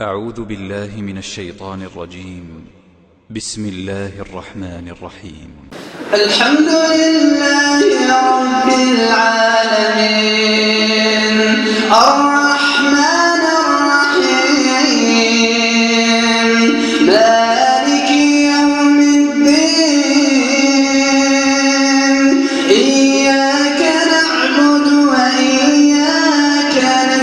أعوذ بالله من الشيطان الرجيم. بسم الله الرحمن الرحيم. الحمد لله رب العالمين الرحمن الرحيم مالك يوم الدين إياك نعبد وإياك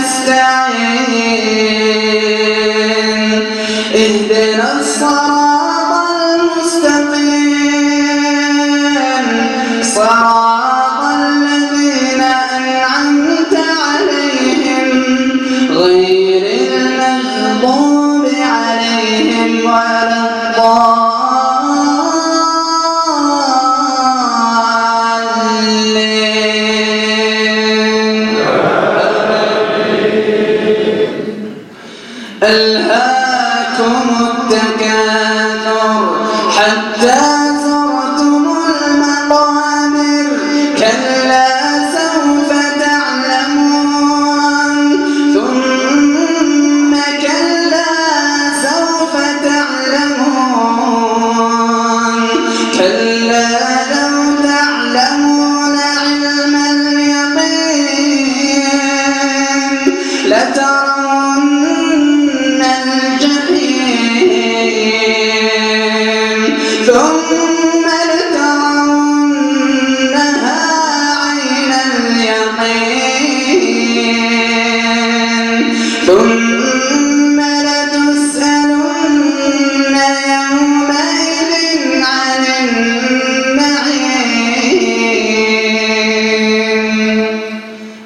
نستعين اهدنا الصراط المستقيم صراط الذين أنعمت عليهم غير المغضوب عليهم ولا الضالين. ألهاكم التكاثر حتى زرتم المقابر كلا سوف تعلمون ثم كلا سوف تعلمون كلا لو تعلمون علم اليقين لترون